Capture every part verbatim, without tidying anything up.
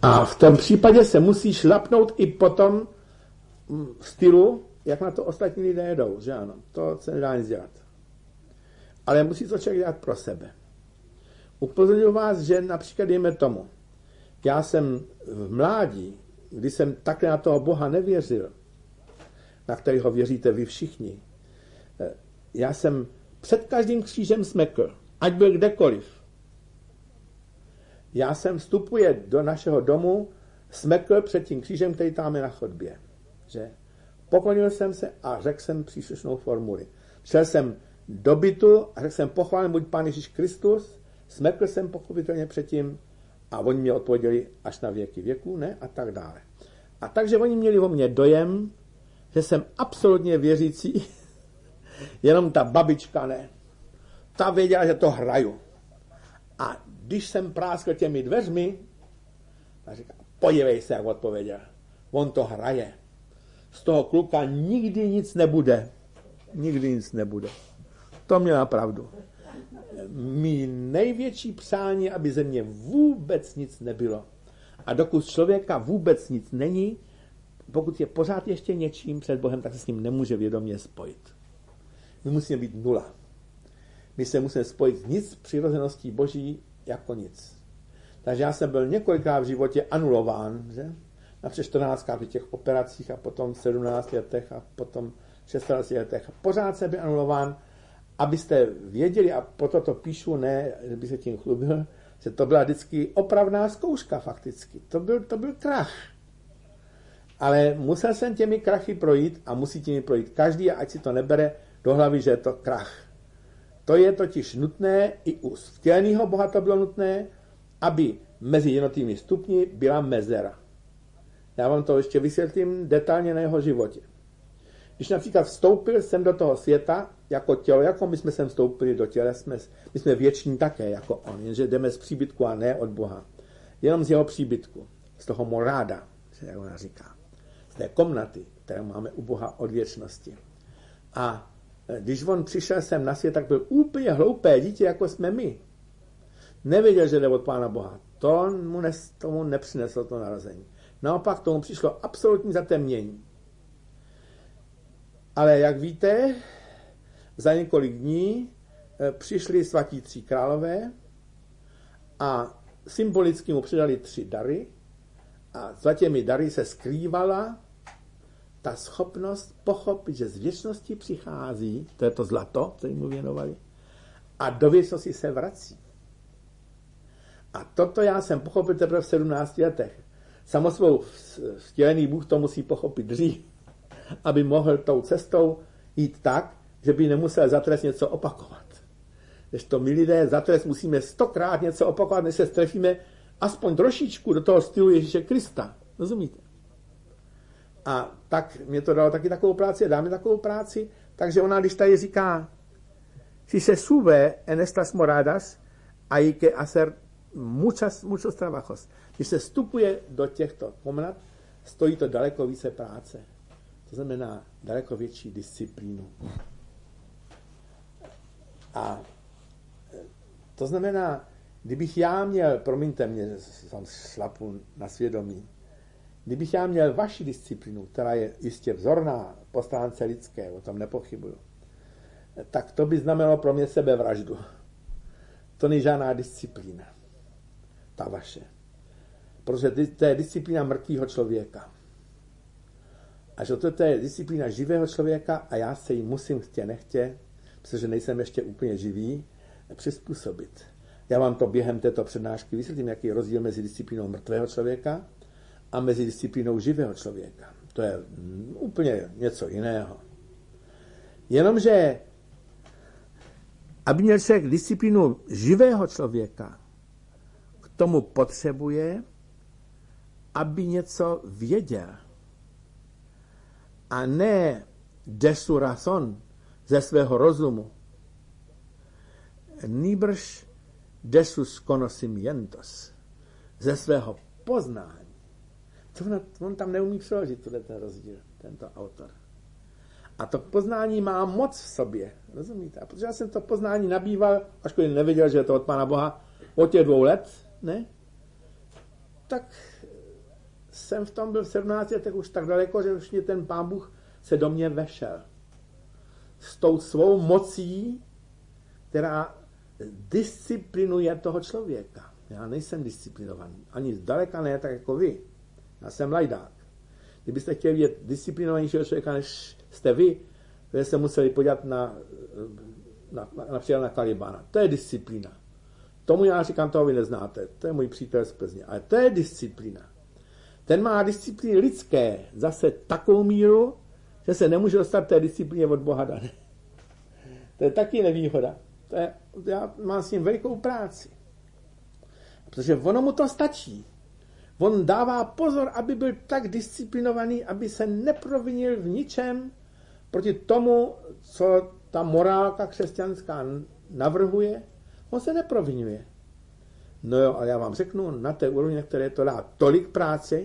A v tom případě se musíš lapnout i po tom stylu, jak na to ostatní lidé jdou, že ano, to se nedá nic dělat. Ale musí to člověk dělat pro sebe. Upozorňuji vás, že například dejme tomu, já jsem v mládí, když jsem takhle na toho Boha nevěřil, na kterého věříte vy všichni, já jsem před každým křížem smekl, ať byl kdekoliv. Já jsem vstupuje do našeho domu, smekl před tím křížem, který tam je na chodbě. Že? Poklonil jsem se a řekl jsem příslušnou formuli. Šel jsem do bytu a řekl jsem pochválen buď Pán Ježíš Kristus, smekl jsem pochopitelně předtím a oni mě odpověděli až na věky věků, ne? A tak dále. A takže oni měli o mě dojem, že jsem absolutně věřící, jenom ta babička ne. Ta věděla, že to hraju. A když jsem práskl těmi dveřmi, tak říká, podívej se, jak odpověděl. On to hraje. Z toho kluka nikdy nic nebude. Nikdy nic nebude. To měla pravdu. Mí největší přání, aby ze mě vůbec nic nebylo. A dokud člověka vůbec nic není, pokud je pořád ještě něčím před Bohem, tak se s ním nemůže vědomě spojit. My musíme být nula. My se musíme spojit s nic přirozeností Boží jako nic. Takže já jsem byl několikrát v životě anulován, že? Napřed čtrnáctkrát v těch operacích a potom v sedmnácti letech a potom v šestnácti letech. Pořád jsem byl anulován, abyste věděli, a proto to píšu, ne, že by se tím chlubil, že to byla vždycky opravná zkouška fakticky. To byl, to byl krach. Ale musel jsem těmi krachy projít a musí těmi projít každý, ať si to nebere do hlavy, že je to krach. To je totiž nutné, i u vtěleného Boha to bylo nutné, aby mezi jednotlivými stupni byla mezera. Já vám to ještě vysvětlím detailně na jeho životě. Když například vstoupil jsem do toho světa jako tělo, jako my jsme sem vstoupili do těla, jsme, my jsme věční také jako on, jenže jdeme z příbytku a ne od Boha. Jenom z jeho příbytku, z toho moráda, jak ona říká. Z té komnaty, které máme u Boha od věčnosti. A když on přišel sem na svět, tak byl úplně hloupé dítě, jako jsme my. Nevěděl, že jde od Pána Boha. To mu ne, tomu nepřineslo to narození. Naopak tomu přišlo absolutní zatemnění. Ale jak víte, za několik dní přišli svatí tři králové a symbolicky mu předali tři dary a za těmi dary se skrývala ta schopnost pochopit, že z věčnosti přichází, to je to zlato, které mu věnovali, a do věčnosti se vrací. A toto já jsem pochopil teprve v sedmnácti letech. Samosvou vtělený Bůh to musí pochopit dřív, aby mohl tou cestou jít tak, že by nemusel za trest něco opakovat. Když to my lidé za trest musíme stokrát něco opakovat, než se strefíme aspoň trošičku do toho stylu Ježíše Krista. Rozumíte? A tak mě to dalo taky takovou práci a dá mi takovou práci, takže ona, když tady říká, si se sube en estas moradas, hay que hacer muchas, muchos trabajos. Když se vstupuje do těchto komnat, stojí to daleko více práce. To znamená daleko větší disciplínu. A to znamená, kdybych já měl, promiňte mě, jsem šlapu na svědomí, kdybych já měl vaši disciplínu, která je jistě vzorná po stránce lidské, o tom nepochybuju, tak to by znamenalo pro mě sebevraždu. To není žádná disciplína. Ta vaše. Protože to je disciplína mrtvého člověka. A že to je disciplína živého člověka a já se jí musím chtě nechtě, protože nejsem ještě úplně živý, přizpůsobit. Já vám to během této přednášky vysvětlím, jaký je rozdíl mezi disciplínou mrtvého člověka a mezi disciplínou živého člověka. To je úplně něco jiného. Jenomže, aby měl člověk disciplínu živého člověka, k tomu potřebuje, aby něco věděl. A ne de su razón, ze svého rozumu. Nýbrž de sus conocimientos, ze svého poznání. To on, on tam neumí přeložit tuhle ten rozdíl, tento autor. A to poznání má moc v sobě, rozumíte? A protože já jsem to poznání nabýval, až když nevěděl, že je to od Pána Boha, od těch dvou let, ne? Tak jsem v tom byl v sedmnácti letech už tak daleko, že už mě ten Pán Bůh se do mě vešel. S tou svou mocí, která disciplinuje toho člověka. Já nejsem disciplinovaný. Ani zdaleka ne tak jako vy. Já jsem lajdák. Kdybyste chtěli vidět disciplinovanějšího člověka, než jste vy, vy se museli podívat na, na, na, například na Kalibána. To je disciplína. Tomu já říkám, toho vy neznáte. To je můj přítel z Plzně. Ale to je disciplína. Ten má disciplíny lidské zase takovou míru, že se nemůže dostat té disciplíně od Boha dané. To je taky nevýhoda. To je, já mám s ním velikou práci. Protože ono mu to stačí. On dává pozor, aby byl tak disciplinovaný, aby se neprovinil v ničem proti tomu, co ta morálka křesťanská navrhuje. On se neprovinuje. No jo, ale já vám řeknu, na té úrovni, na které to dá tolik práce,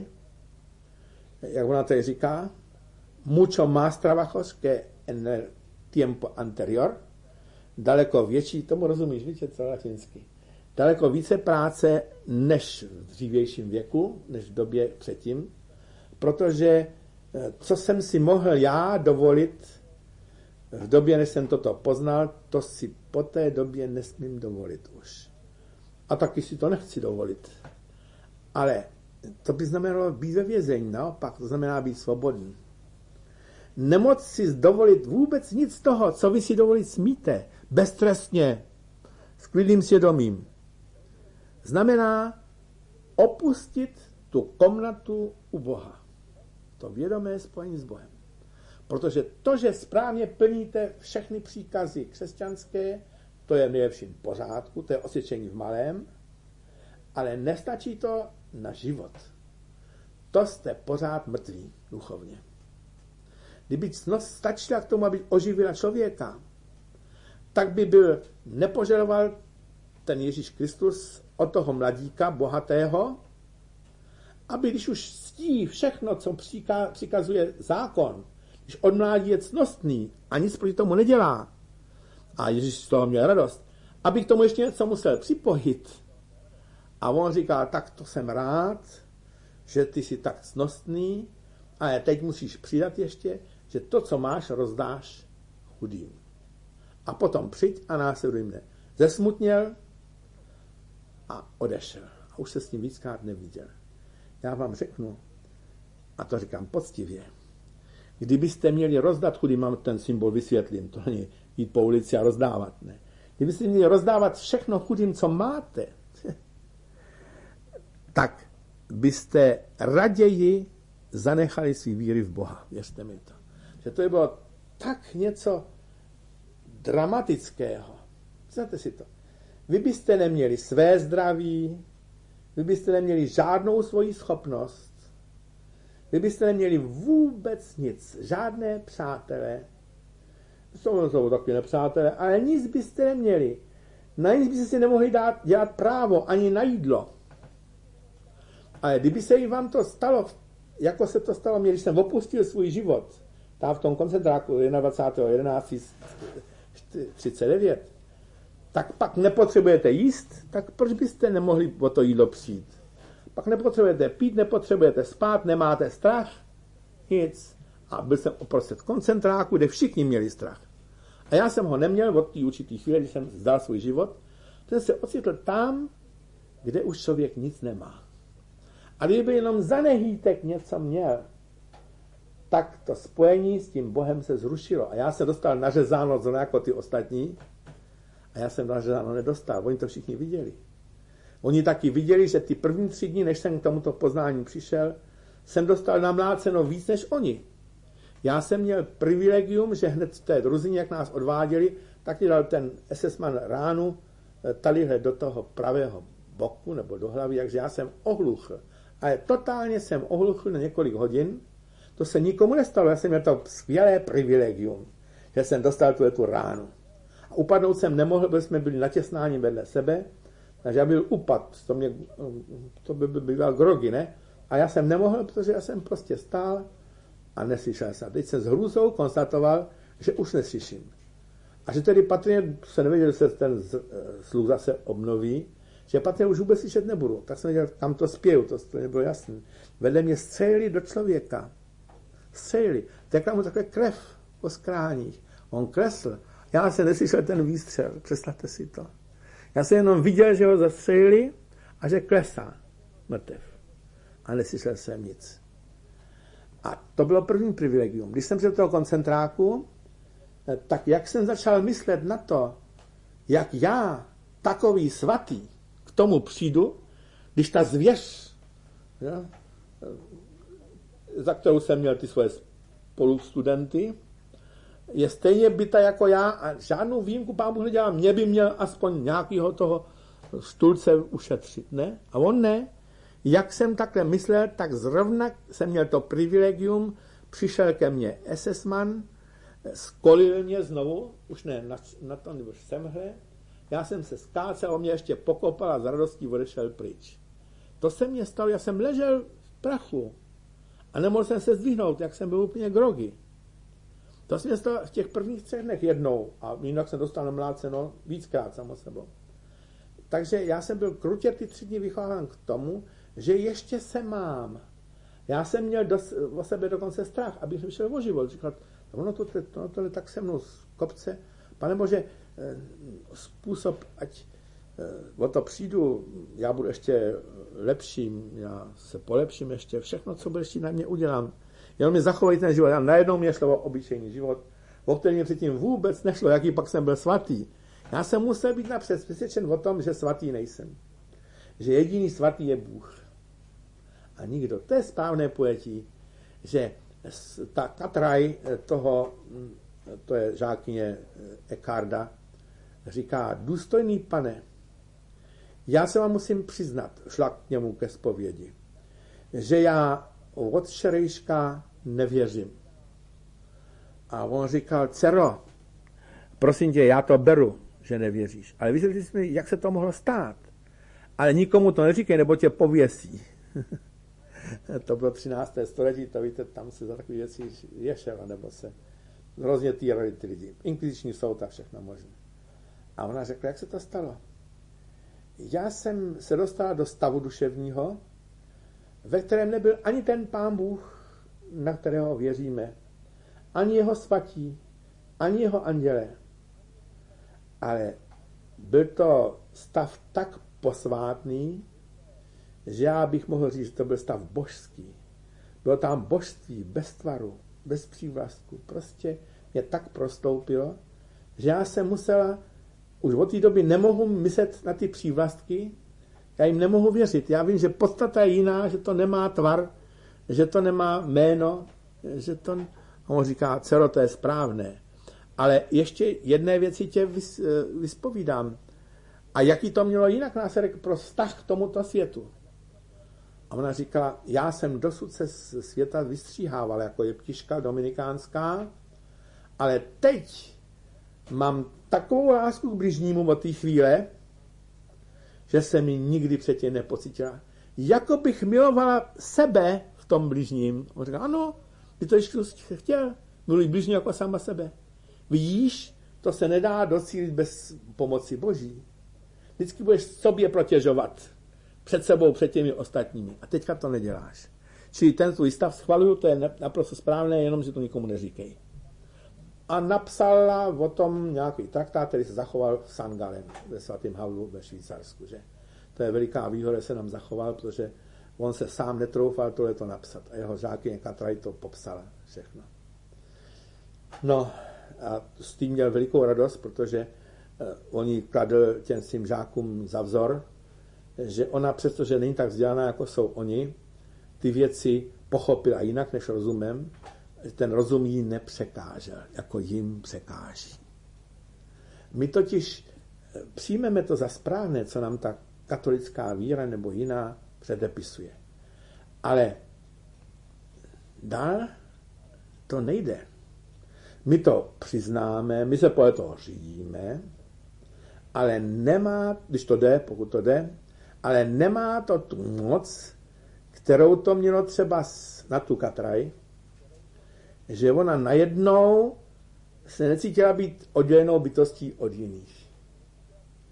jak ona tady říká, mucho más trabajos que en el tiempo anterior, daleko větší, tomu rozumíš, víte, co latinsky, daleko více práce než v dřívějším věku, než v době předtím, protože co jsem si mohl já dovolit v době, než jsem toto poznal, to si po té době nesmím dovolit už. A taky si to nechci dovolit. Ale to by znamenalo být ve vězení, naopak, to znamená být svobodný. Nemoc si dovolit vůbec nic z toho, co vy si dovolit smíte, beztrestně, s klidným svědomím, znamená opustit tu komnatu u Boha. To vědomé spojení s Bohem. Protože to, že správně plníte všechny příkazy křesťanské, to je nejlepším pořádku, to je osvědčení v malém, ale nestačí to na život. To jste pořád mrtví duchovně. Kdyby cnost stačila k tomu, aby oživila člověka, tak by byl nepožadoval ten Ježíš Kristus od toho mladíka bohatého, aby když už ctí všechno, co přikazuje zákon, když od mládí je cnostný a nic proti tomu nedělá, a Ježíš z toho měl radost, aby k tomu ještě něco musel připojit. A on říká, tak to jsem rád, že ty jsi tak cnostný, ale teď musíš přidat ještě, že to, co máš, rozdáš chudým. A potom přijď a následuj mne. Zesmutněl a odešel. A už se s ním víckrát neviděl. Já vám řeknu, a to říkám poctivě, kdybyste měli rozdat chudým, mám ten symbol, vysvětlím, to není jít po ulici a rozdávat, ne. Kdybyste měli rozdávat všechno chudým, co máte, tak byste raději zanechali svý víry v Boha. Věřte mi to. Že to by bylo tak něco dramatického. Představte si to. Vy byste neměli své zdraví, vy byste neměli žádnou svoji schopnost, vy byste neměli vůbec nic, žádné přátelé, jsou, jsou taky nepřátelé, ale nic byste neměli. Na nic byste si nemohli dát, dělat právo, ani na jídlo. Ale kdyby se vám to stalo, jako se to stalo mě, když jsem opustil svůj život, tam v tom koncentráku dvacátého prvního jedenáctého třicet devět, tak pak nepotřebujete jíst, tak proč byste nemohli o to jídlo přijít? Pak nepotřebujete pít, nepotřebujete spát, nemáte strach, nic. A byl jsem uprostřed koncentráku, kde všichni měli strach. A já jsem ho neměl od té určitý chvíle, když jsem vzdal svůj život, ten se ocitl tam, kde už člověk nic nemá. A kdyby jenom za nehýtek něco měl, tak to spojení s tím Bohem se zrušilo. A já jsem dostal nařezáno zrovna jako ty ostatní, a já jsem nařezáno nedostal. Oni to všichni viděli. Oni taky viděli, že ty první tři dny, než jsem k tomuto poznání přišel, jsem dostal namláceno víc než oni. Já jsem měl privilegium, že hned v té druzině, jak nás odváděli, tak ti dal ten esesman ránu tadyhle do toho pravého boku nebo do hlavy, takže já jsem ohluchl. Ale totálně jsem ohluchl na několik hodin. To se nikomu nestalo. Já jsem měl to skvělé privilegium, že jsem dostal tu, tu ránu. A upadnout jsem nemohl, protože jsme byli natěsnáni vedle sebe, takže já byl upad. To, mě, to by byl grogy, ne? A já jsem nemohl, protože já jsem prostě stál a neslyšel jsem. Teď jsem s hrůzou konstatoval, že už neslyším. A že tedy patrně se nevěděl, že se ten sluch zase obnoví, že patrně už vůbec slyšet nebudu. Tak jsem věděl, kam to spěju, to, to nebylo jasné. Vedle mě střelili do člověka. Střelili. Tekla mu takhle krev po skráních. On klesl. Já jsem neslyšel ten výstřel. Představte si to. Já jsem jenom viděl, že ho zastřelili a že klesá mrtev. A neslyšel jsem nic. A to bylo první privilegium. Když jsem před toho koncentráku, tak jak jsem začal myslet na to, jak já, takový svatý, k tomu přijdu, když ta zvěř, ja, za kterou jsem měl ty svoje spolustudenty, je stejně byta jako já a žádnou výjimku Pán Bůh nedělá. Mě by měl aspoň nějakého toho stulce ušetřit, ne? A on ne. Jak jsem takhle myslel, tak zrovna jsem měl to privilegium, přišel ke mně esesman, skolil mě znovu, už ne na, na to, nebo semhle, já jsem se skácel, on mě ještě pokopal a z radostí odešel pryč. To se mně stalo, já jsem ležel v prachu a nemohl jsem se zdvihnout, jak jsem byl úplně grogy. To se mě stalo v těch prvních třech dnech jednou a jinak jsem dostal namláceno víckrát samo sebou. Takže já jsem byl krutě ty tři dny vychován k tomu, že ještě se mám. Já jsem měl dos, o sebe dokonce strach, abych vyšel o život. Říkal, ono to, to, to tak se mnou z kopce. Pane Bože, způsob, ať o to přijdu, já budu ještě lepším, já se polepším ještě, všechno, co budeš chtít na mě udělám. Jenom mi zachovej ten život. A najednou mě šlo o obyčejný život, o který mě předtím vůbec nešlo, jaký pak jsem byl svatý. Já jsem musel být napřed přesvědčen o tom, že svatý nejsem. Že jediný svatý je Bůh. A nikdo. To je správné pojetí, že ta katraj toho, to je žákyně Eckharda, říká, důstojný pane, já se vám musím přiznat, šla k němu ke zpovědi, že já od včerejška nevěřím. A on říkal, dcero, prosím tě, já to beru, že nevěříš. Ale vysvětlí jsi mi, jak se to mohlo stát. Ale nikomu to neříkej, nebo tě pověsí. To bylo třinácté století, to víte, tam se za takové věci ješel, nebo se hrozně týrali ty lidi. Inkviziční soud a všechno možné. A ona řekla, jak se to stalo. Já jsem se dostala do stavu duševního, ve kterém nebyl ani ten Pán Bůh, na kterého věříme, ani jeho svatí, ani jeho anděle. Ale byl to stav tak posvátný, že já bych mohl říct, že to byl stav božský. Bylo tam božství bez tvaru, bez přívlastku. Prostě mě tak prostoupilo, že já jsem musela, už od té doby nemohu myslet na ty přívlastky, já jim nemohu věřit. Já vím, že podstata je jiná, že to nemá tvar, že to nemá jméno, že to... A on říká, dcero, to je správné. Ale ještě jedné věci tě vys, vyspovídám. A jaký to mělo jinak následek pro vztah k tomuto světu? A ona říkala, já jsem dosud se z světa vystříhávala jako jeptiška dominikánská, ale teď mám takovou lásku k bližnímu od té chvíle, že se mi nikdy předtím nepocítila. Jako bych milovala sebe v tom bližním. On říká, ano, ty to ještě chtěl, miluj bližní jako sama sebe. Vidíš, to se nedá docílit bez pomoci Boží. Vždycky budeš sobě protěžovat před sebou, před těmi ostatními. A teďka to neděláš. Čili ten tvůj stav schvaluju, to je naprosto správné, jenom že to nikomu neříkej. A napsala o tom nějaký traktát, který se zachoval v Sankt Gallen, ve svatém Havlu ve Švýcarsku. Že? To je veliká výhoda, se nám zachoval, protože on se sám netroufal tohleto napsat. A jeho žákyně Katraj to popsala všechno. No a s tím měl velikou radost, protože on jí kladl těm svým žákům za vzor, že ona, přestože není tak vzdělaná, jako jsou oni, ty věci pochopila jinak než rozumem, ten rozum jí nepřekážel, jako jim překáží. My totiž přijmeme to za správné, co nám ta katolická víra nebo jiná předepisuje. Ale dál to nejde. My to přiznáme, my se podle toho řídíme, ale nemá, když to jde, pokud to jde, ale nemá to tu moc, kterou to mělo třeba na tu Katraj, že ona najednou se necítila být oddělenou bytostí od jiných.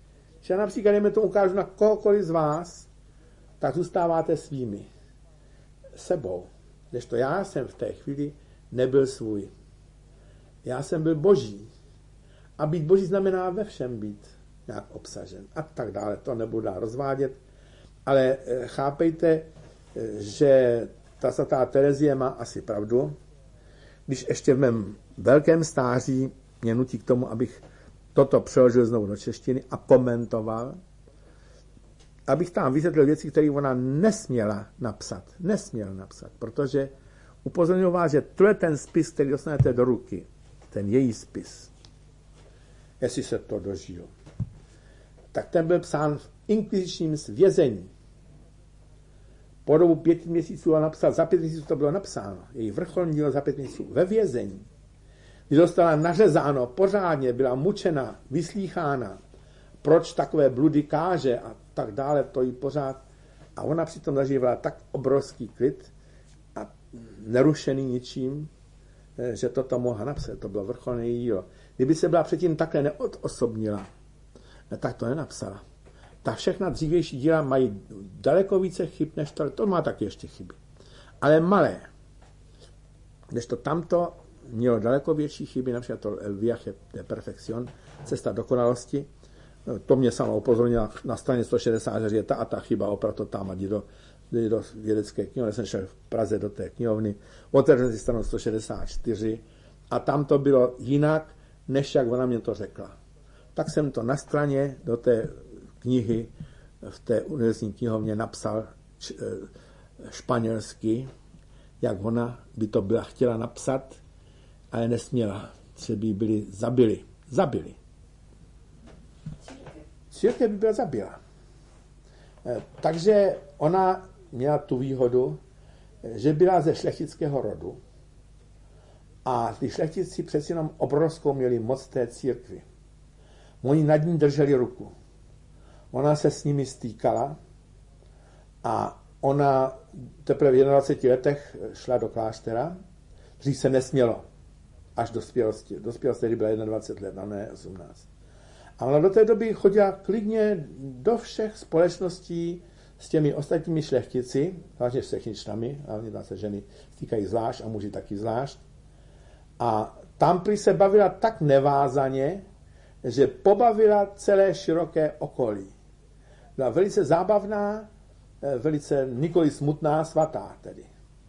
Že například, když to ukážu na kohokoliv z vás, tak zůstáváte svými. Sebou. Kdežto já jsem v té chvíli nebyl svůj. Já jsem byl boží. A být boží znamená ve všem být nějak obsažen. A tak dále. To nebudu dál rozvádět. Ale chápejte, že ta svatá Terezie má asi pravdu. Když ještě v mém velkém stáří mě nutí k tomu, abych toto přeložil znovu do češtiny a komentoval, abych tam vysvětlil věci, které ona nesměla napsat. Nesměla napsat, protože upozorňuji vás, že to je ten spis, který dostanete do ruky. Ten její spis. Jestli se to dožiju. Tak ten byl psán v inkvizičním vězení. Po dobu pěti měsíců a napsat, za pět měsíců to bylo napsáno. Její vrcholní dílo za pět měsíců ve vězení. Když dostala nařezáno pořádně, byla mučena, vyslýchána, proč takové bludy káže a tak dále, to jí pořád. A ona přitom zažívala tak obrovský klid a nerušený ničím, že toto mohla napsat. To bylo vrcholné dílo. Kdyby se byla předtím takhle neodosobnila, tak to nenapsala. Ta všechna dřívější díla mají daleko více chyb, než to, to má taky ještě chyby. Ale malé. Než to tamto mělo daleko větší chyby, například to El viaje de perfección, cesta dokonalosti. To mě sama upozornila na straně sto šedesát, že je ta a ta chyba, opravdu tam, ať do, do vědecké knihovny. Jsem šel v Praze do té knihovny, otevřel si stranu sto šedesát čtyři a tam to bylo jinak, než jak ona mě to řekla. Tak jsem to na straně do té knihy v té univerzitní knihovně napsal španělsky, jak ona by to byla chtěla napsat, ale nesměla, že by byli zabili. Zabili. Církev by byla zabila. Takže ona měla tu výhodu, že byla ze šlechtického rodu a ty šlechtici přeci jenom obrovskou měli moc té církvi. Oni nad ní drželi ruku. Ona se s nimi stýkala a ona teprve v dvaceti jedné letech šla do kláštera, dřív se nesmělo, až do dospělosti. Dospělost tedy byla dvacet jedna let, a ne osmnáct. A ona do té doby chodila klidně do všech společností s těmi ostatními šlechtici, hlavně šlechtičnami, hlavně tam se ženy stýkají zvlášť a muži taky zvlášť. A tam prý se bavila tak nevázaně, že pobavila celé široké okolí. Byla velice zábavná, velice nikoli smutná, svatá tedy.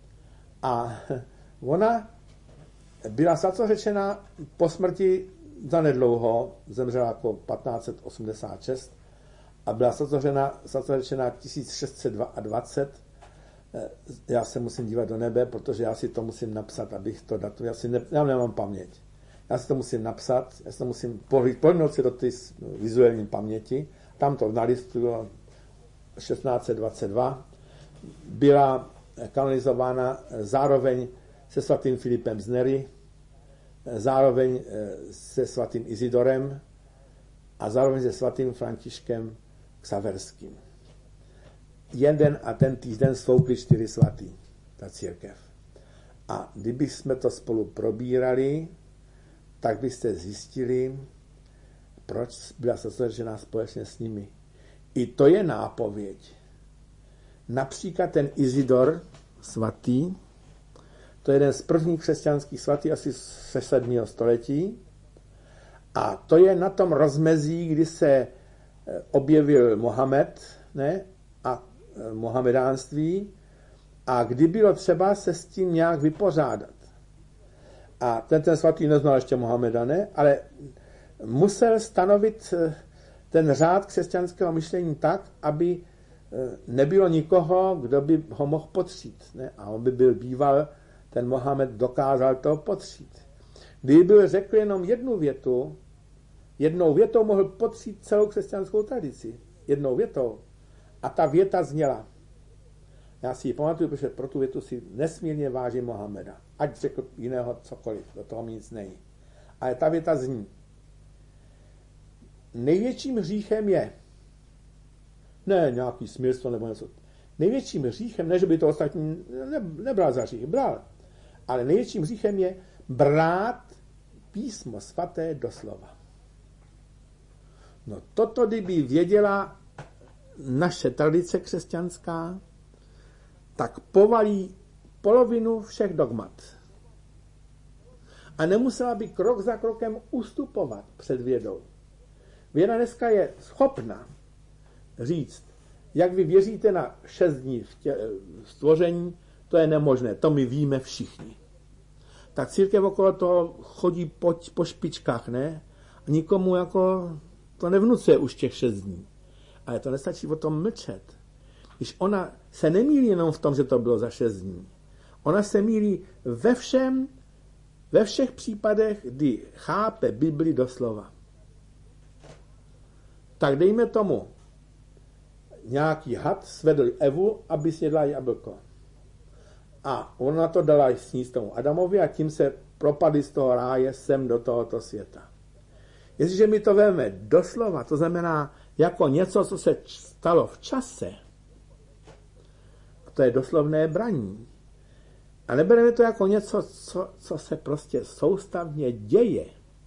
A ona byla svatsořečena po smrti zanedlouho, zemřela jako patnáct set osmdesát šest a byla svatsořečena tisíc šest set dvacet dva. Já se musím dívat do nebe, protože já si to musím napsat, abych to datum, já, si ne, já nemám paměť. Já si to musím napsat, já si to musím pohlídnout si do té vizuální paměti. Tam to na listu šestnáct set dvacet dva byla kanonizována zároveň se svatým Filipem z Nery, zároveň se svatým Izidorem a zároveň se svatým Františkem Xaverským. Jeden a ten týden svoukli čtyři svatý, ta církev. A kdyby jsme to spolu probírali, tak byste zjistili, proč byla svatsořečená společně s nimi. I to je nápověď. Například ten Izidor svatý, to je jeden z prvních křesťanských svatých asi ze sedmého století. A to je na tom rozmezí, kdy se objevil Mohamed, ne, a mohamedánství a kdy bylo třeba se s tím nějak vypořádat. A ten, ten svatý neznal ještě Mohameda, ne, ale musel stanovit ten řád křesťanského myšlení tak, aby nebylo nikoho, kdo by ho mohl potřít. Ne? A on by byl býval, ten Mohamed dokázal to potřít. Kdyby byl řekl jenom jednu větu, jednou větou mohl potřít celou křesťanskou tradici. Jednou větou. A ta věta zněla. Já si ji pamatuju, protože pro tu větu si nesmírně vážím Mohameda. Ať řekl jiného cokoliv, do toho mi nic nejí. Ale ta věta zní. Největším hříchem je, ne nějaký smilstvo nebo něco, největším hříchem, ne, že by to ostatní ne, nebral za hřích, bral, ale největším hříchem je brát písmo svaté doslova. No toto, kdyby věděla naše tradice křesťanská, tak povalí polovinu všech dogmat. A nemusela by krok za krokem ustupovat před vědou. Věda dneska je schopna říct, jak vy věříte na šest dní v tě, stvoření, to je nemožné, to my víme všichni. Tak církev okolo toho chodí po, po špičkách, ne? A nikomu jako to nevnucuje už těch šest dní. Ale to nestačí o tom mlčet. Když ona se nemýlí jenom v tom, že to bylo za šest dní. Ona se mýlí ve všem, ve všech případech, kdy chápe Bibli doslova. Tak dejme tomu, nějaký had svedl Evu, aby snědla jablko. A ona to dala sníst tomu Adamovi a tím se propadli z toho ráje sem do tohoto světa. Jestliže mi to veme doslova, to znamená jako něco, co se stalo v čase, a to je doslovné braní, a nebereme to jako něco, co, co se prostě soustavně děje,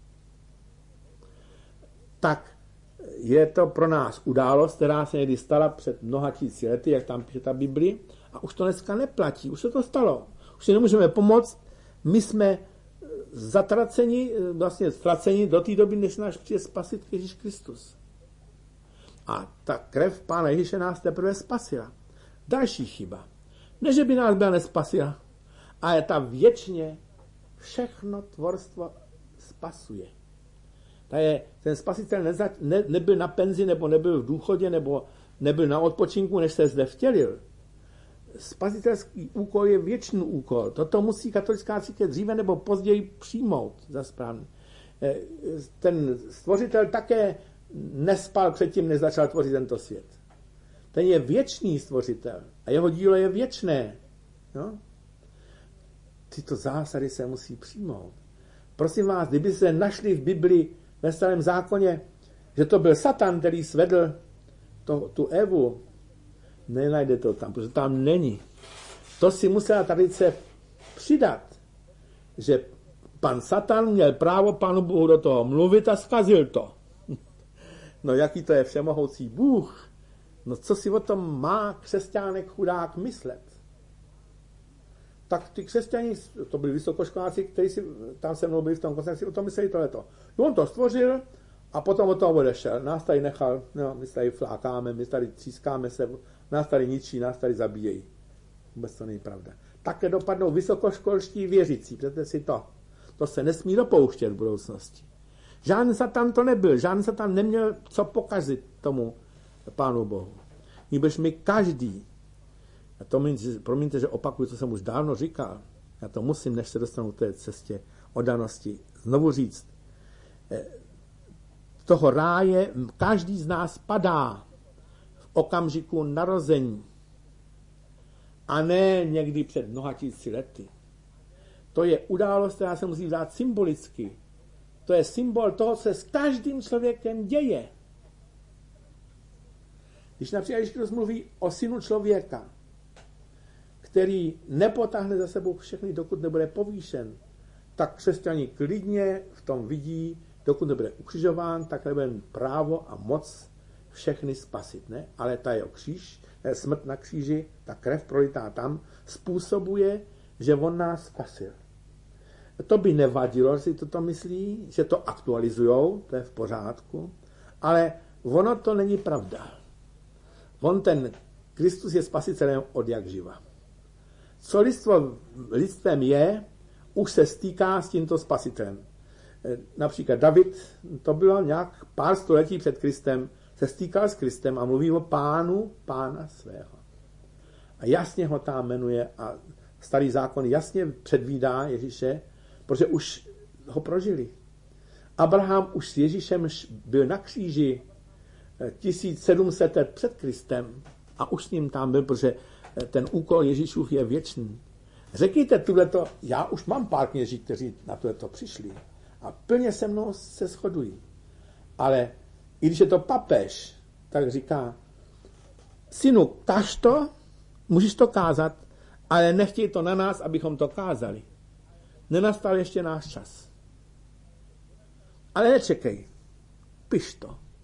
tak je to pro nás událost, která se někdy stala před mnoha tisíci lety, jak tam píše ta Bibli, a už to dneska neplatí, už se to stalo. Už si nemůžeme pomoct, my jsme zatraceni, vlastně ztraceni do té doby, než náš přijde spasit Ježíš Kristus. A ta krev Pána Ježíše nás teprve spasila. Další chyba. Ne, že by nás byla nespasila, ale ta věčně všechno tvorstvo spasuje. Ta je, ten spasitel neza, ne, nebyl na penzi, nebo nebyl v důchodě, nebo nebyl na odpočinku, než se zde vtělil. Spasitelský úkol je věčný úkol. Toto musí katolická církev dříve nebo později přijmout za správný. Ten stvořitel také nespal předtím, než začal tvořit tento svět. Ten je věčný stvořitel a jeho dílo je věčné. No? Tyto zásady se musí přijmout. Prosím vás, kdyby se našli v Bibli ve Starém zákoně, že to byl Satan, který svedl to, tu Evu, nenajde to tam, protože tam není. To si musela tradice přidat, že pan Satan měl právo Pánu Bohu do toho mluvit a zkazil to. No jaký to je všemohoucí Bůh? No co si o tom má křesťánek chudák myslet? Tak ty křesťaní, to byli vysokoškoláci, kteří si tam se mnou byli v tom koncentraci, o tom mysleli tohleto. On to stvořil a potom od toho odešel. Nás tady nechal, no, my tady flákáme, my tady třískáme se, nás tady ničí, nás tady zabíjejí. Vůbec to není pravda. Také dopadnou vysokoškolští věřící, představte si to. To se nesmí dopouštět v budoucnosti. Žádný Satan to nebyl, žádný Satan neměl co pokazit tomu Pánu Bohu. Nýbrž my každý, a to mi, promiňte, že opakuju, co jsem už dávno říkal, já to musím, než se dostanu k té cestě oddanosti, znovu říct, toho ráje každý z nás padá v okamžiku narození a ne někdy před mnoha tisíci lety. To je událost, která se musí dát symbolicky. To je symbol toho, co se s každým člověkem děje. Když například Ježíš Kristus mluví o synu člověka, který nepotáhne za sebou všechny, dokud nebude povýšen, tak křesťani klidně v tom vidí, dokud nebude ukřižován, tak nebude právo a moc všechny spasit. Ne? Ale ta jeho kříž, smrt na kříži, ta krev prolitá tam, způsobuje, že on nás spasil. To by nevadilo, že si toto myslí, že to aktualizujou, to je v pořádku, ale ono to není pravda. On ten Kristus je spasitelem od jak živa. Co lidstvo lidstvem je, už se stýká s tímto spasitelem. Například David, to bylo nějak pár století před Kristem, se stýkal s Kristem a mluví o pánu, pána svého. A jasně ho tam jmenuje a starý zákon jasně předvídá Ježíše, protože už ho prožili. Abraham už s Ježíšem byl na kříži tisíc sedm set let před Kristem a už s ním tam byl, protože ten úkol Ježíšův je věčný. Řekněte tuhleto, já už mám pár kněží, kteří na tohleto přišli a plně se mnou se shodují. Ale i když je to papež, tak říká, synu, kaž to, můžeš to kázat, ale nechtěj to na nás, abychom to kázali. Nenastal ještě náš čas. Ale nečekej, piš to.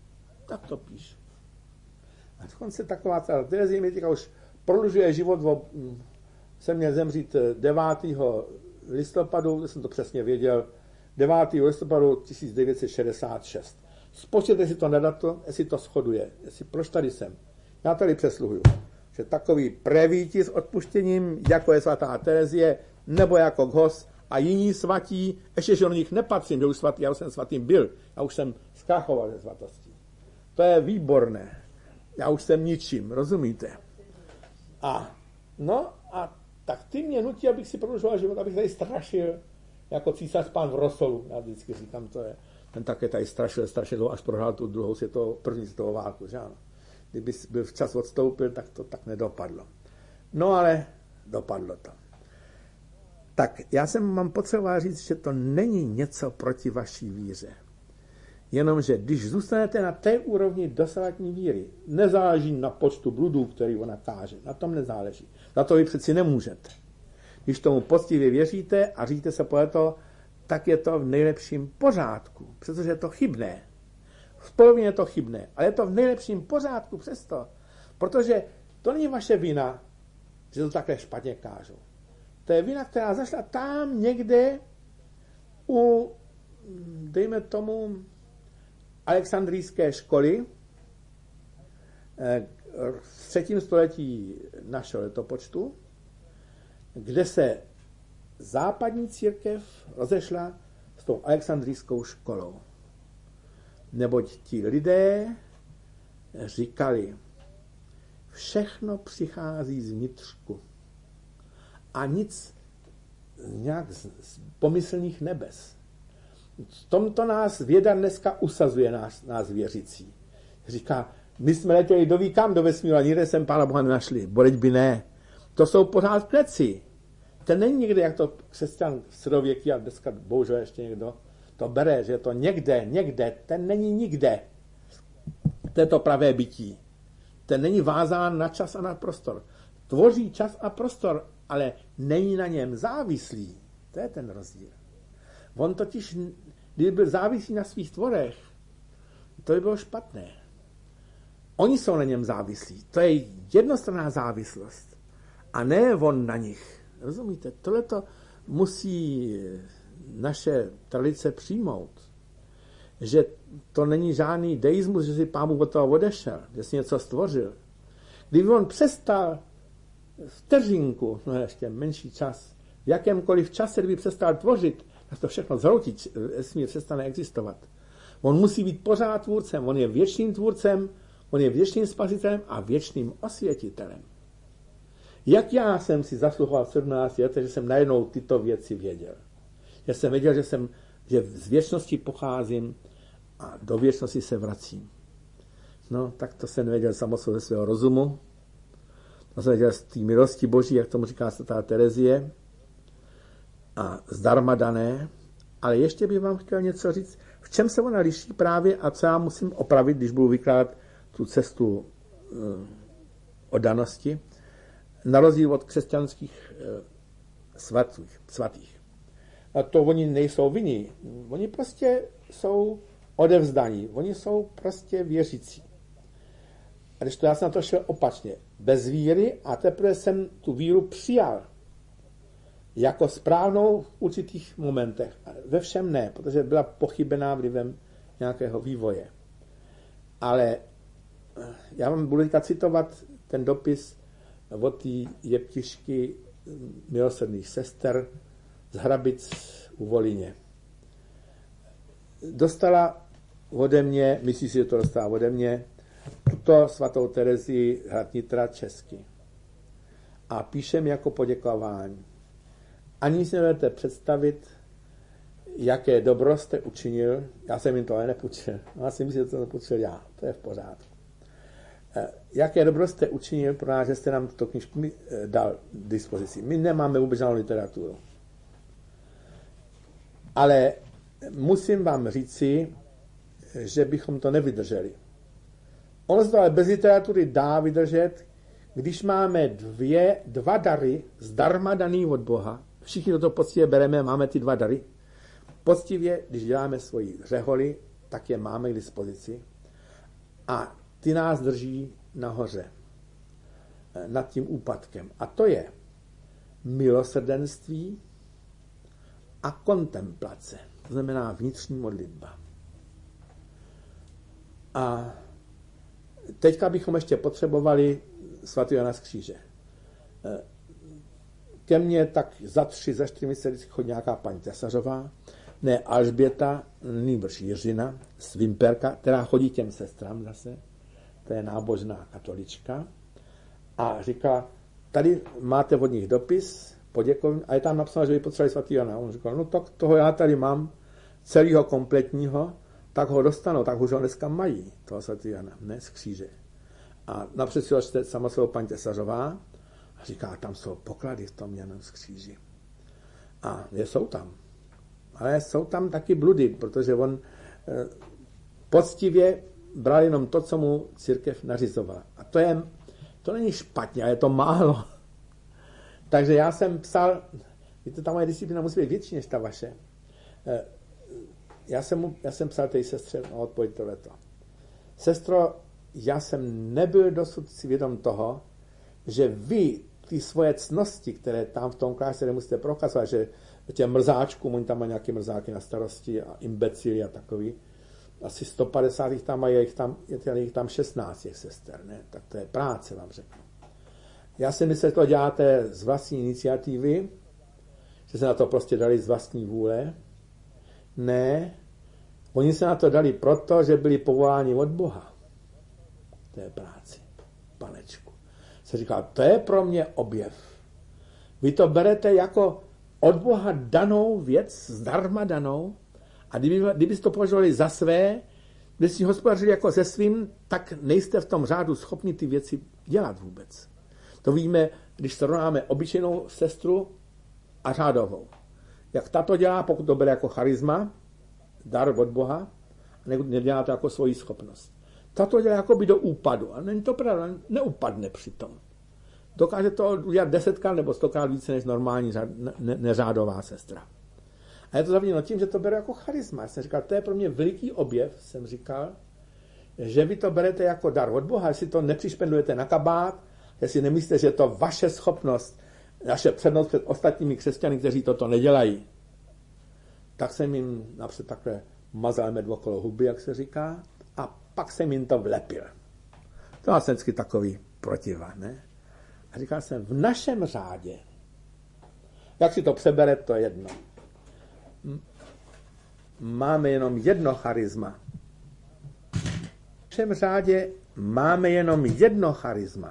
tak to píš. A dokonce taková ta Terezie mi teďka už prodlužuje život, o, jsem měl zemřít devátého listopadu, jsem to přesně věděl, devátého listopadu tisíc devět set šedesát šest. Spočtěte si to na dato, jestli to shoduje, jestli proč tady jsem. Já tady přesluhuju, že takový prevíti s odpuštěním, jako je svatá Terezie, nebo jako Ghost a jiní svatí, ještě, že do nich nepatřím, že už svatý, já už jsem svatým byl, já už jsem zkrachoval ze svatosti. To je výborné. Já už jsem ničím, rozumíte? A, no a tak ty mě nutí, abych si prodlužoval život, abych tady strašil, jako císař pán v Rosolu. Já vždycky říkám, to je, ten také tady strašil, strašil dlouho, až prohrál tu druhou světovou, první světovou válku, že ano. Kdyby byl včas odstoupil, tak to tak nedopadlo. No ale dopadlo to. Tak já jsem vám potřeboval říct, že to není něco proti vaší víře. Jenomže když zůstanete na té úrovni dosavadní víry, nezáleží na počtu bludů, který ona káže. Na tom nezáleží. Na to vy přeci nemůžete. Když tomu poctivě věříte a říjíte se podle toho, tak je to v nejlepším pořádku, protože je to chybné. V polovině je to chybné, ale je to v nejlepším pořádku přesto. Protože to není vaše vina, že to takhle špatně kážou. To je vina, která zašla tam někde u, dejme tomu, Alexandrijské školy v třetím století našeho letopočtu, kde se západní církev rozešla s tou Alexandrijskou školou. Neboť ti lidé říkali, všechno přichází z vnitřku a nic nějak z, z pomyslných nebes. V tomto nás věda dneska usazuje nás, nás věřící. Říká, my jsme letěli do víkam do vesmíru a nikde jsem Pána Boha nenašli. Boleť by ne. To jsou pořád kleci. To není někde, jak to křesťan v středověký a dneska bohužel ještě někdo to bere, že je to někde, někde. Ten není nikde. To je to pravé bytí. Ten není vázán na čas a na prostor. Tvoří čas a prostor, ale není na něm závislý. To je ten rozdíl. On totiž, kdyby byl závislý na svých tvorech, to by bylo špatné. Oni jsou na něm závislí. To je jednostranná závislost. A ne on na nich. Rozumíte? Tohleto musí naše tradice přijmout. Že to není žádný deismus, že si Pán Bůh od toho odešel, že si něco stvořil. Kdyby on přestal vteřinku, no ještě menší čas, v jakémkoliv čase, kdyby přestal tvořit, tak to všechno zhroutí, vesmír přestane existovat. On musí být pořád tvůrcem, on je věčným tvůrcem, on je věčným spasitelem a věčným osvětitelem. Jak já jsem si zasluhoval v sedmnácti letech, že jsem najednou tyto věci věděl. Já jsem věděl, že, jsem, že z věčnosti pocházím a do věčnosti se vracím. No, tak to jsem nevěděl samozřejmě ze svého rozumu. To jsem věděl z té milosti Boží, jak tomu říká svatá Terezie. A zdarma dané. Ale ještě bych vám chtěl něco říct, v čem se ona liší právě a co já musím opravit, když budu vykládat tu cestu uh, oddanosti, na rozdíl od křesťanských uh, svatých. svatých. A to oni nejsou vinní. Oni prostě jsou odevzdaní. Oni jsou prostě věřící. A když to já jsem na to šel opačně. Bez víry a teprve jsem tu víru přijal. Jako správnou v určitých momentech. Ve všem ne, protože byla pochybená vlivem nějakého vývoje. Ale já vám budu teďka citovat ten dopis od té jeptišky milosrdných sester z Hrabic u Volině. Dostala ode mě, myslí si, že to dostala ode mě, tuto svatou Terezii Hrad Nitra česky. A píšem jako poděkování. Ani si nebudete představit, jaké dobro jste učinil. Já jsem jim to nepůjčil. No, já si myslím, že to nepůjčil já. To je v pořádku. Jaké dobro jste učinil pro nás, že jste nám tuto knižku dal k dispozici. My nemáme vůbec žádnou literaturu. Ale musím vám říci, že bychom to nevydrželi. Ono se to ale bez literatury dá vydržet, když máme dvě, dva dary zdarma daný od Boha. Všichni toto poctivě bereme, máme ty dva dary. Poctivě, když děláme svoji řeholi, tak je máme k dispozici. a ty nás drží nahoře, nad tím úpadkem. A to je milosrdenství a kontemplace. To znamená vnitřní modlitba. A teďka bychom ještě potřebovali svatého Jana z Kříže. Ke mně tak za tři, za čtyři měsíce vždycky chodí nějaká paní Tesařová, ne Alžběta, nýbrž Jiřina, Svimperka, která chodí těm sestrám zase, to je nábožná katolička, a říkala, tady máte od nich dopis, poděkování, a je tam napsáno, že by potřebovali svatého Jana. On říkal, no tak toho já tady mám, celého kompletního, tak ho dostanou, tak už ho dneska mají, toho svatého Jana, ne z Kříže. A napřed si ho sama svou paní Tesařová a říká, tam jsou poklady v tom Janu z Kříži. A je, jsou tam. Ale jsou tam taky bludy, protože on eh, poctivě bral jenom to, co mu církev nařizovala. A to je, to není špatně, ale je to málo. Takže já jsem psal, víte, ta moje disciplína musí být větší než ta vaše. Eh, já, jsem, já jsem psal té sestře na odpověď tohleto. Sestro, já jsem nebyl dosud si vědom toho, že vy ty svoje cnosti, které tam v tom klášteře musíte prokazovat, že těm mrzáčkům, oni tam mají nějaké mrzáky na starosti a imbecily a takový, asi sto padesát jich tam mají, je jich tam, je jich tam šestnáct těch sester, ne? Tak to je práce, vám řeknu. Já si myslím, že to děláte z vlastní iniciativy, že se na to prostě dali z vlastní vůle. Ne, oni se na to dali proto, že byli povoláni od Boha. To je práci, panečku. Se říká, to je pro mě objev. Vy to berete jako od Boha danou věc, zdarma danou, a kdyby, kdybyste to považovali za své, kdybyste si hospodařili jako se svým, tak nejste v tom řádu schopni ty věci dělat vůbec. To víme, když srovnáme obyčejnou sestru a řádovou. Jak tato dělá, pokud to bere jako charisma, dar od Boha, a nedělá to jako svoji schopnost. Tato dělá jako by do úpadu. A není to pravda, neupadne přitom. Dokáže to udělat desetkrát nebo stokrát více než normální ne, ne, neřádová sestra. A je to zaviněno tím, že to bere jako charisma. Já jsem říkal, to je pro mě veliký objev, jsem říkal, že vy to berete jako dar od Boha, jestli to nepřišpendujete na kabát, jestli nemyslíte, že je to vaše schopnost, naše přednost před ostatními křesťany, kteří toto nedělají. Tak jsem jim napřed takhle mazal med okolo huby, jak se říká, a pak jsem jim to vlepil. To je vždycky takový protiva, ne? A říkal jsem, v našem řádě, jak si to přebere, to je jedno. Máme jenom jedno charisma. V našem řádě máme jenom jedno charisma.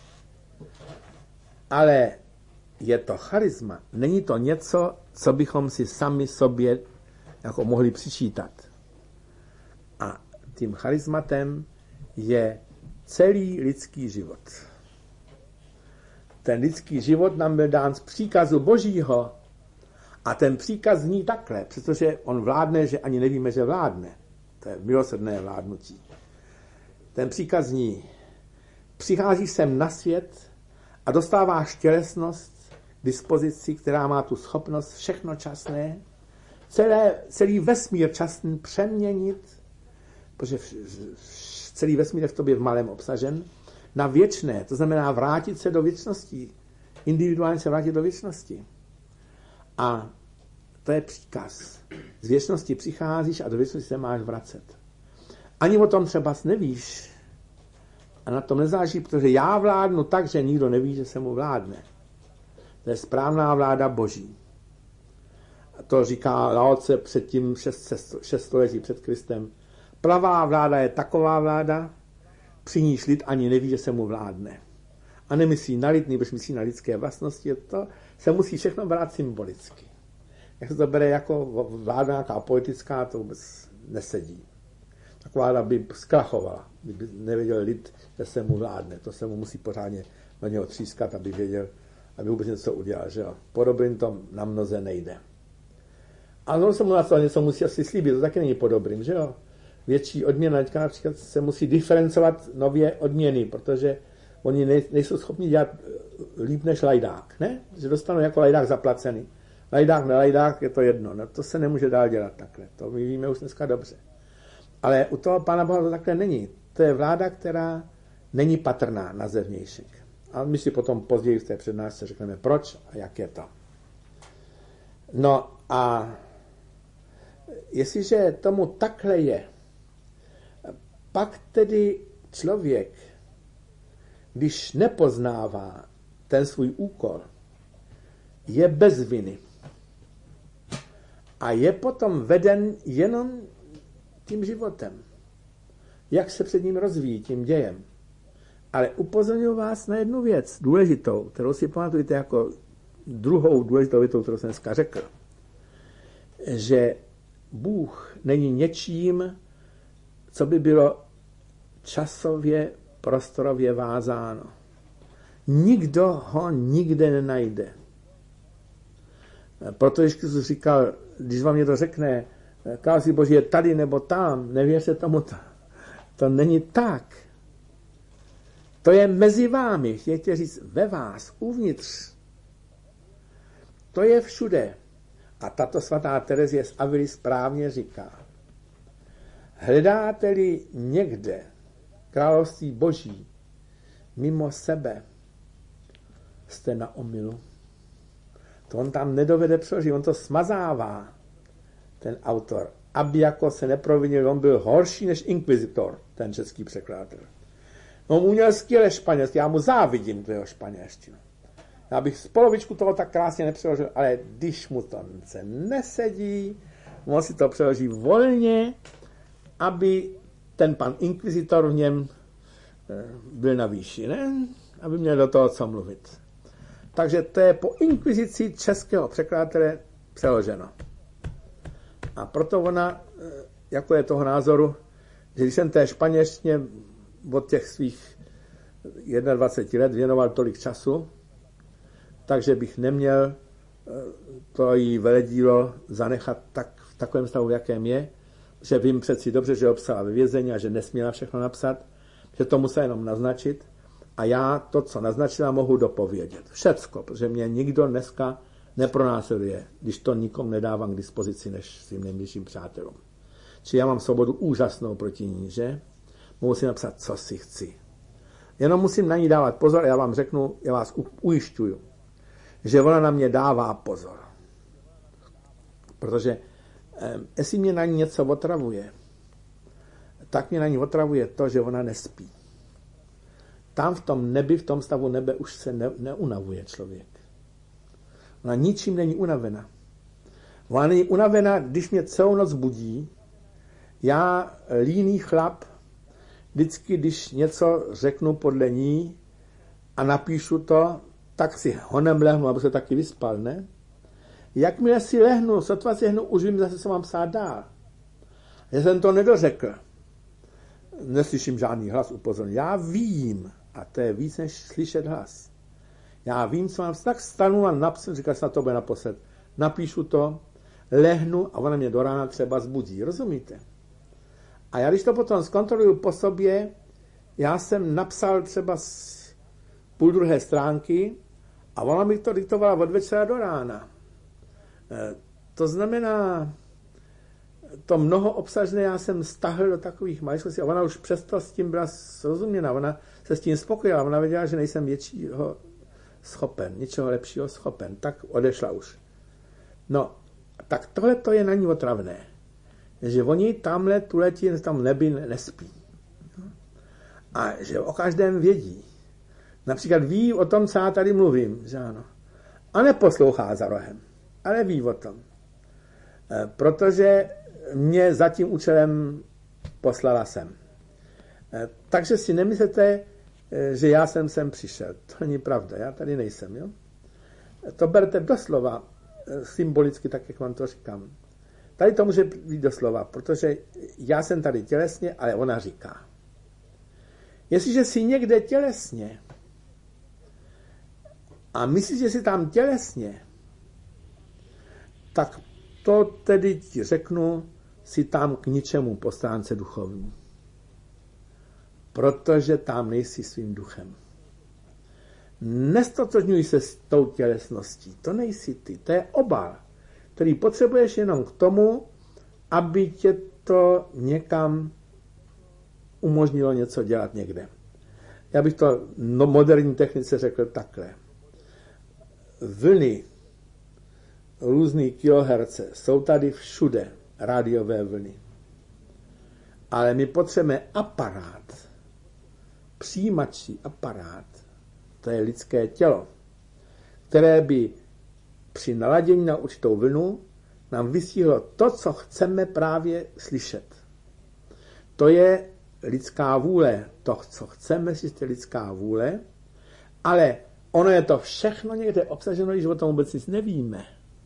Ale je to charisma. Není to něco, co bychom si sami sobě jako mohli přičítat. A tím charismatem je celý lidský život. Ten lidský život nám byl dán z příkazu Božího a ten příkaz zní takhle, protože on vládne, že ani nevíme, že vládne. To je milosrdné vládnutí. Ten příkaz zní, přicházíš sem na svět a dostáváš tělesnost k dispozici, která má tu schopnost všechno časné, celé, celý vesmír časný přeměnit, protože celý vesmír je v tobě v malém obsažen, na věčné, to znamená vrátit se do věčnosti. Individuálně se vrátit do věčnosti. A to je příkaz. Z věčnosti přicházíš a do věčnosti se máš vracet. Ani o tom třeba nevíš. A na tom nezáleží, protože já vládnu tak, že nikdo neví, že se mu vládne. To je správná vláda Boží. A to říká Lao Tse před tím šest století před Kristem. Pravá vláda je taková vláda, při níž lid ani neví, že se mu vládne. A nemyslí na lid, nebož myslí na lidské vlastnosti. To se musí všechno brát symbolicky. Jak se to bere jako vláda nějaká politická, to vůbec nesedí. Taková vláda by zkrachovala, kdyby nevěděl lid, že se mu vládne. To se mu musí pořádně na něho třískat, aby věděl, aby vůbec něco udělal. Že jo? Podobrým to na mnoze nejde. A znovu se mu na to něco musí asi slíbit, to taky není podobrým, že jo? Větší odměna, teďka například se musí diferencovat nově odměny, protože oni nejsou schopni dělat líp než lajdák, ne? Že dostanou jako lajdák zaplacený. Lajdák, ne lajdák, je to jedno. No to se nemůže dál dělat takhle. To my víme už dneska dobře. Ale u toho Pána Boha to takhle není. to je vláda, která není patrná na zevnějšek. A my si potom později v té přednášce řekneme proč a jak je to. No a jestliže tomu takhle je, pak tedy člověk, když nepoznává ten svůj úkol, je bez viny. A je potom veden jenom tím životem. Jak se před ním rozvíjí, tím dějem. Ale upozorňuji vás na jednu věc důležitou, kterou si pamatujete jako druhou důležitou větou, kterou jsem dneska řekl. Že Bůh není něčím, co by bylo časově, prostorově vázáno. Nikdo ho nikde nenajde. Proto Ježíš říkal, když vám někdo řekne, království Boží je tady nebo tam, nevěřte tomu. To, to není tak. To je mezi vámi, chtějte říct, ve vás, uvnitř. To je všude. A tato svatá Terezie z Avily správně říká, hledáte-li někde království Boží mimo sebe, jste na omylu. To on tam nedovede přeložit, on to smazává, ten autor, aby jako se neprovinil, on byl horší než inkvizitor, ten český překladatel. No, on uměl skvěle španělsky, já mu závidím tu jeho španělštinu. Já bych z polovičku toho tak krásně nepřeložil, ale když mu to se nesedí, on si to přeloží volně, aby ten pan inkvizitor v něm byl na výši, ne? Aby měl do toho co mluvit. Takže to je po inkvizici českého překladatele přeloženo. A proto ona, jako je toho názoru, že když jsem té španělštině od těch svých dvacet jedna let věnoval tolik času, takže bych neměl to jí veledílo zanechat tak, v takovém stavu, v jakém je, že vím přeci dobře, že ho psala ve vězení a že nesměla všechno napsat, že to musela jenom naznačit a já to, co naznačila, mohu dopovědět. Všecko, protože mě nikdo dneska nepronásleduje, když to nikomu nedávám k dispozici než svým nejbližším přátelům. Čili já mám svobodu úžasnou proti ní, že? Mohu si napsat, co si chci. Jenom musím na ní dávat pozor a já vám řeknu, já vás ujišťuju, že ona na mě dává pozor. Protože eh, jestli mě na ní něco otravuje, tak mě na ní otravuje to, že ona nespí. Tam v tom nebi, v tom stavu nebe už se ne, neunavuje člověk. Ona ničím není unavena. Ona není unavena, když mě celou noc budí. Já, líný chlap, vždycky, když něco řeknu podle ní a napíšu to, tak si honem lehnu, aby se taky vyspal, ne? Jakmile si lehnu, sotva si lehnu, už vím, zase se mám psát dál. Já jsem to nedořekl. Neslyším žádný hlas upozornění. Já vím, a to je víc, než slyšet hlas. Já vím, co mám, tak stanu a napsat, říkal jsem, na to bude naposled. Napíšu to, lehnu a ona mě do rána třeba zbudí. Rozumíte? A já když to potom zkontroluju po sobě, já jsem napsal třeba z půl druhé stránky a ona mi to diktovala od večera do rána. E, to znamená, to mnoho obsažné já jsem stahl do takových maličkostí a ona už přesto s tím byla srozuměna, ona se s tím spokojila, ona věděla, že nejsem většího schopen, něčeho lepšího schopen, tak odešla už. No, tak tohle to je na ní otravné, že oni tamhle tuletí tam nebi nespí. A že o každém vědí. Například ví o tom, co já tady mluvím, že ano. A neposlouchá za rohem, ale ví o tom. E, protože mě za tím účelem poslala sem. E, takže si nemyslete, e, že já jsem sem přišel. To není pravda, já tady nejsem. Jo? E, to berte doslova, e, symbolicky, tak jak vám to říkám. Tady to může být doslova, protože já jsem tady tělesně, ale ona říká. Jestliže jsi někde tělesně a myslíš, že jsi tam tělesně, tak to tedy ti řeknu, si tam k ničemu po stránce duchovní. Protože tam nejsi svým duchem. Nestotožňuj se s tou tělesností. To nejsi ty, to je obal, který potřebuješ jenom k tomu, aby tě to někam umožnilo něco dělat někde. Já bych to no, moderní technice řekl takhle. Vlny, různý kiloherce, jsou tady všude, rádiové vlny. Ale my potřebujeme aparát, přijímačí aparát, to je lidské tělo, které by při naladění na určitou vlnu nám vysílalo to, co chceme právě slyšet. To je lidská vůle. To, co chceme slyšet, je lidská vůle, ale ono je to všechno někde obsaženo, když o tom vůbec nic nevíme.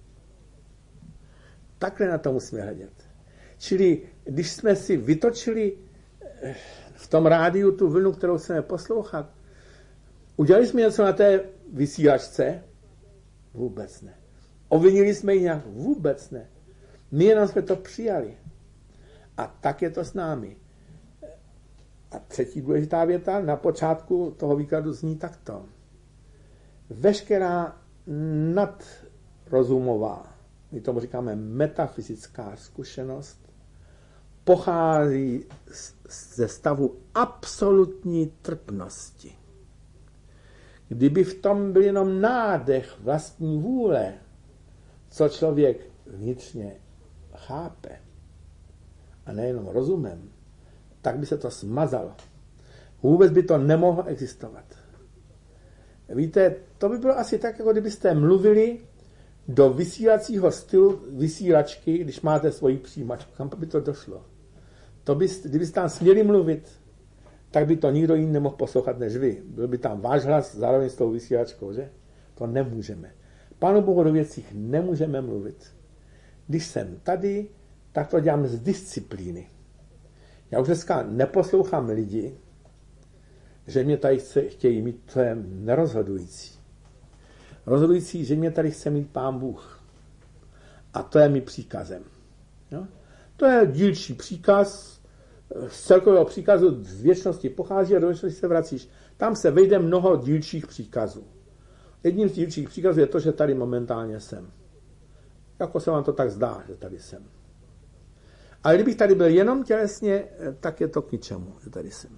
Takhle na to musíme hledět. Čili když jsme si vytočili v tom rádiu tu vlnu, kterou chceme poslouchat, udělali jsme něco na té vysílačce? Vůbec ne. Ovinili jsme ji nějak? Vůbec ne. My jenom jsme to přijali. A tak je to s námi. A třetí důležitá věta na počátku toho výkladu zní takto. Veškerá nadrozumová, my tomu říkáme metafyzická zkušenost, pochází ze stavu absolutní trpnosti. Kdyby v tom byl jenom nádech vlastní vůle, co člověk vnitřně chápe, a nejenom rozumem, tak by se to smazalo. Vůbec by to nemohlo existovat. Víte, to by bylo asi tak, jako kdybyste mluvili do vysílacího stylu vysílačky, když máte svoji přijímačku. Kam by to došlo? To by, kdybyste tam směli mluvit, tak by to nikdo jiný nemohl poslouchat než vy. Byl by tam váš hlas zároveň s tou vysílačkou, že? To nemůžeme. Pánu Bohu do věcích nemůžeme mluvit. Když jsem tady, tak to dělám z disciplíny. Já už dneska neposlouchám lidi, že mě tady chce, chtějí mít, to je nerozhodující. Rozhodující, že mě tady chce mít Pán Bůh. A to je mi příkazem. Jo? To je dílčí příkaz, z celkového příkazu z věčnosti pochází a do věčnosti se vracíš. Tam se vejde mnoho dílčích příkazů. Jedním z dílčích příkazů je to, že tady momentálně jsem. Jako se vám to tak zdá, že tady jsem. Ale kdybych tady byl jenom tělesně, tak je to k ničemu, že tady jsem.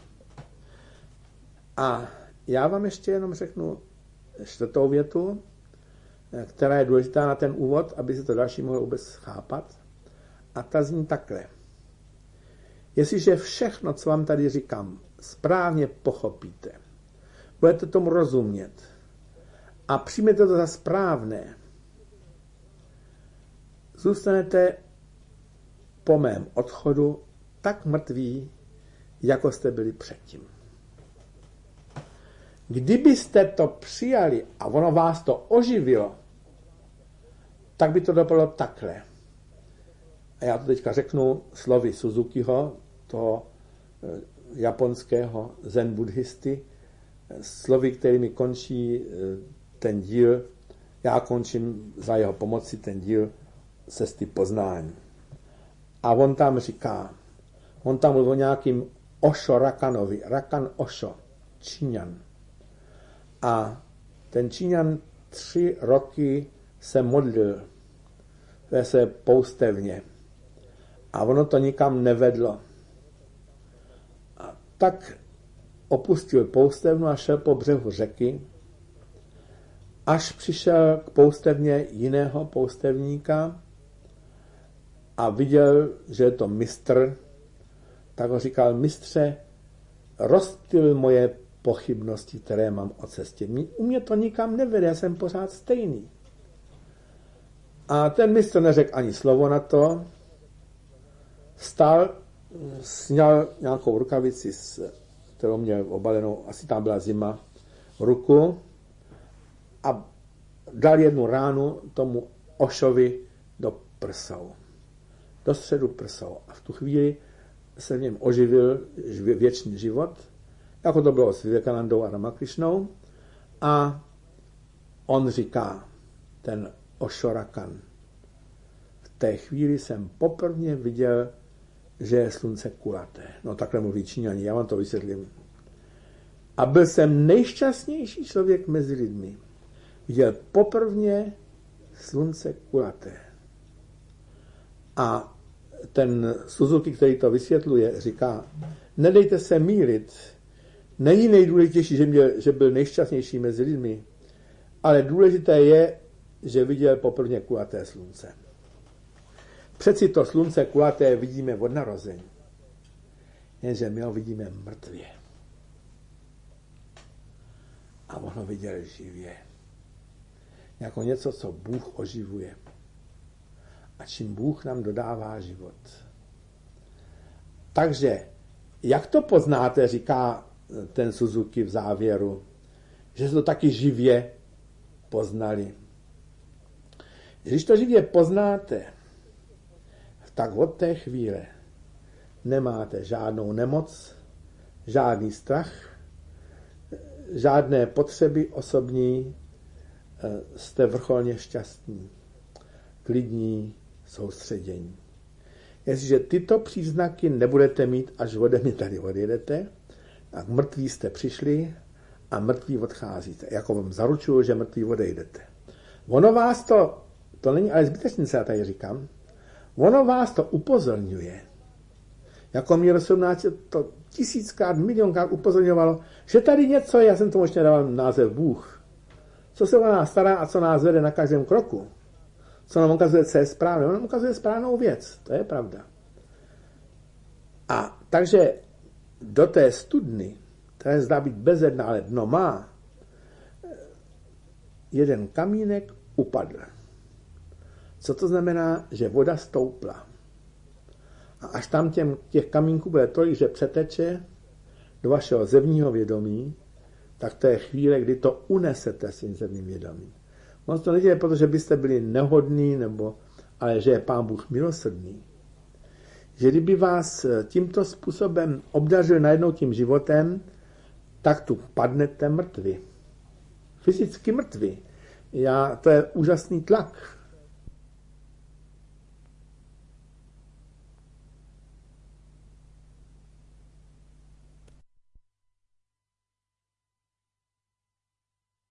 A já vám ještě jenom řeknu čtvrtou větu, která je důležitá na ten úvod, aby se to další mohlo vůbec chápat. A ta zní takhle. Jestliže všechno, co vám tady říkám, správně pochopíte, budete tomu rozumět a přijmete to za správné, zůstanete po mém odchodu tak mrtví, jako jste byli předtím. Kdybyste to přijali a ono vás to oživilo, tak by to dopadlo takhle. A já to teďka řeknu slovy Suzukiho, toho japonského zen buddhisty, slovy, kterými končí ten díl, já končím za jeho pomoci ten díl Cesty poznání. A on tam říká, on tam mluví o nějakým Osho Rakanovi, Rakan Osho, Číňan. A ten Číňan tři roky se modlil ve své poustevně. A ono to nikam nevedlo. A tak opustil poustevnu a šel po břehu řeky, až přišel k poustevně jiného poustevníka a viděl, že je to mistr, tak ho říkal, mistře, rozptyl moje pochybnosti, které mám o cestě. U mě to nikam nevede, já jsem pořád stejný. A ten mistr neřekl ani slovo na to, vstal, sněl nějakou rukavici, kterou měl obalenou, asi tam byla zima, ruku a dal jednu ránu tomu Oshovi do prsou. Do středu prsou. A v tu chvíli se v něm oživil věčný život, jako to bylo s Vivekanandou a Ramakrišnou. A on říká, ten Osho Rakan, v té chvíli jsem poprvé viděl, že je slunce kulaté. No takhle mluví Číňani, já vám to vysvětlím. A byl jsem nejšťastnější člověk mezi lidmi. Viděl poprvé slunce kulaté. A ten Suzuki, který to vysvětluje, říká, nedejte se mýlit. Není nejdůležitější, že, měl, že byl nejšťastnější mezi lidmi, ale důležité je, že viděl poprvé kulaté slunce. Přeci to slunce kulaté vidíme od narození, jenže my ho vidíme mrtvě. A on ho viděl živě. Jako něco, co Bůh oživuje. A čím Bůh nám dodává život. Takže, jak to poznáte, říká ten Suzuki v závěru, že se to taky živě poznali. Když to živě poznáte, tak od té chvíle nemáte žádnou nemoc, žádný strach, žádné potřeby osobní, jste vrcholně šťastní, klidní, soustředění. Jestliže tyto příznaky nebudete mít, až ode mě tady odjedete, tak mrtví jste přišli a mrtví odcházíte. Jako vám zaručuju, že mrtví odejdete. Ono vás to, to není ale zbytečné, co já tady říkám, ono vás to upozorňuje. Jako mě rozhodnáte to tisíckrát, milionkrát upozorňovalo, že tady něco je, já jsem tomu ještě dával název Bůh. Co se o nás stará a co nás vede na každém kroku. Co nám ukazuje, co je správné. On nám ukazuje správnou věc, to je pravda. A takže do té studny, která zdá být bezedná, ale dno má, jeden kamínek upadl. Co to znamená? Že voda stoupla. A až tam těm, těch kamínků bude tolik, že přeteče do vašeho zevního vědomí, tak to je chvíle, kdy to unesete svým zevným vědomím. Moc to neděje, protože byste byli nehodní, nebo, ale že je Pán Bůh milosrdný. Že kdyby vás tímto způsobem obdařil najednou tím životem, tak tu padnete mrtvi. Fyzicky mrtvi. Já, to je úžasný tlak.